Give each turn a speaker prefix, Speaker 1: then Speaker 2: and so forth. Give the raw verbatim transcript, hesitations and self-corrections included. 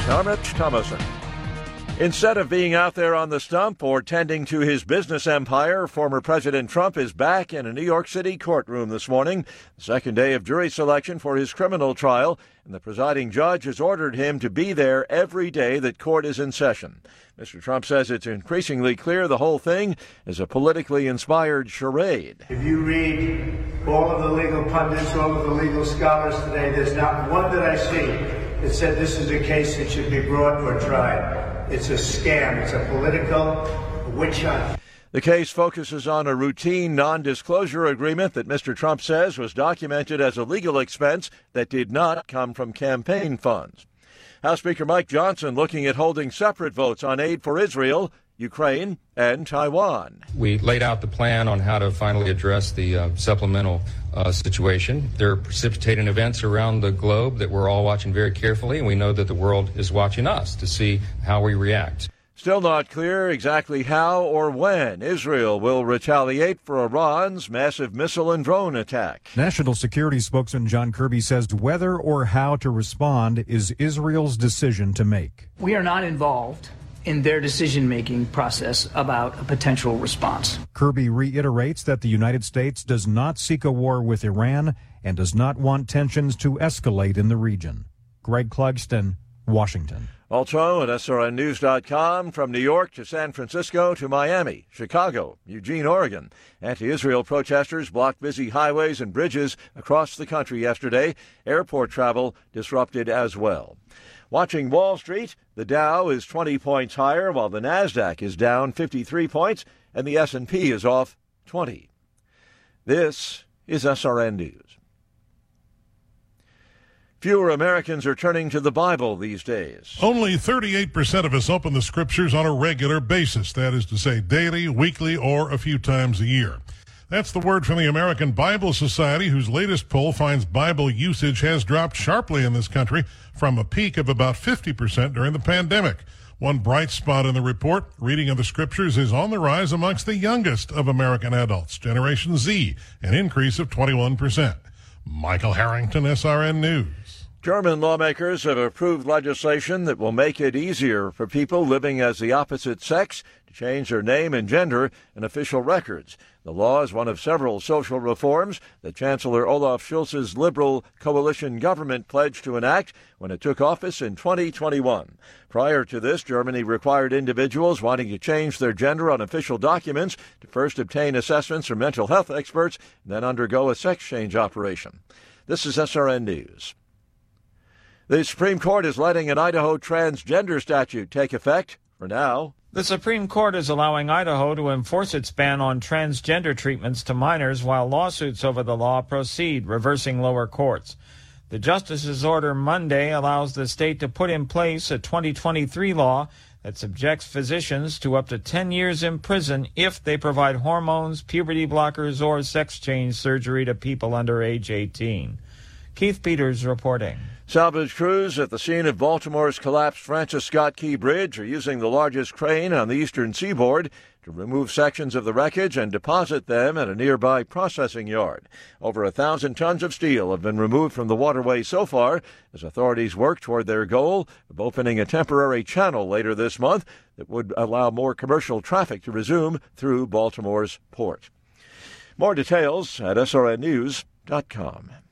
Speaker 1: I'm Rich Thomason. Instead of being out there on the stump or tending to his business empire, former President Trump is back in a New York City courtroom this morning, the second day of jury selection for his criminal trial, and the presiding judge has ordered him to be there every day that court is in session. Mister Trump says it's increasingly clear the whole thing is a politically inspired charade.
Speaker 2: If you read all of the legal pundits, all of the legal scholars today, there's not one that I see that said this is a case that should be brought or tried. It's a scam. It's a political witch hunt.
Speaker 1: The case focuses on a routine non-disclosure agreement that Mister Trump says was documented as a legal expense that did not come from campaign funds. House Speaker Mike Johnson looking at holding separate votes on aid for Israel, Ukraine, and Taiwan.
Speaker 3: We laid out the plan on how to finally address the uh, supplemental uh, situation. There are precipitating events around the globe that we're all watching very carefully, and we know that the world is watching us to see how we react.
Speaker 1: Still not clear exactly how or when Israel will retaliate for Iran's massive missile and drone attack.
Speaker 4: National Security spokesman John Kirby says whether or how to respond is Israel's decision to make.
Speaker 5: We are not involved in their decision-making process about a potential response.
Speaker 4: Kirby reiterates that the United States does not seek a war with Iran and does not want tensions to escalate in the region. Greg Clugston, Washington.
Speaker 1: Also at S R N news dot com, from New York to San Francisco to Miami, Chicago, Eugene, Oregon. Anti-Israel protesters blocked busy highways and bridges across the country yesterday. Airport travel disrupted as well. Watching Wall Street, the Dow is twenty points higher, while the Nasdaq is down fifty-three points, and the S and P is off twenty. This is S R N News. Fewer Americans are turning to the Bible these days.
Speaker 6: Only thirty-eight percent of us open the Scriptures on a regular basis, that is to say daily, weekly, or a few times a year. That's the word from the American Bible Society, whose latest poll finds Bible usage has dropped sharply in this country from a peak of about fifty percent during the pandemic. One bright spot in the report, reading of the Scriptures is on the rise amongst the youngest of American adults, Generation Z, an increase of twenty-one percent. Michael Harrington, S R N News.
Speaker 1: German lawmakers have approved legislation that will make it easier for people living as the opposite sex to change their name and gender in official records. The law is one of several social reforms that Chancellor Olaf Scholz's Liberal coalition government pledged to enact when it took office in twenty twenty-one. Prior to this, Germany required individuals wanting to change their gender on official documents to first obtain assessments from mental health experts and then undergo a sex change operation. This is S R N News. The Supreme Court is letting an Idaho transgender statute take effect for now.
Speaker 7: The Supreme Court is allowing Idaho to enforce its ban on transgender treatments to minors while lawsuits over the law proceed, reversing lower courts. The justice's order Monday allows the state to put in place a twenty twenty-three law that subjects physicians to up to ten years in prison if they provide hormones, puberty blockers, or sex change surgery to people under age eighteen. Keith Peters reporting.
Speaker 1: Salvage crews at the scene of Baltimore's collapsed Francis Scott Key Bridge are using the largest crane on the eastern seaboard to remove sections of the wreckage and deposit them at a nearby processing yard. Over a thousand tons of steel have been removed from the waterway so far as authorities work toward their goal of opening a temporary channel later this month that would allow more commercial traffic to resume through Baltimore's port. More details at S R N news dot com.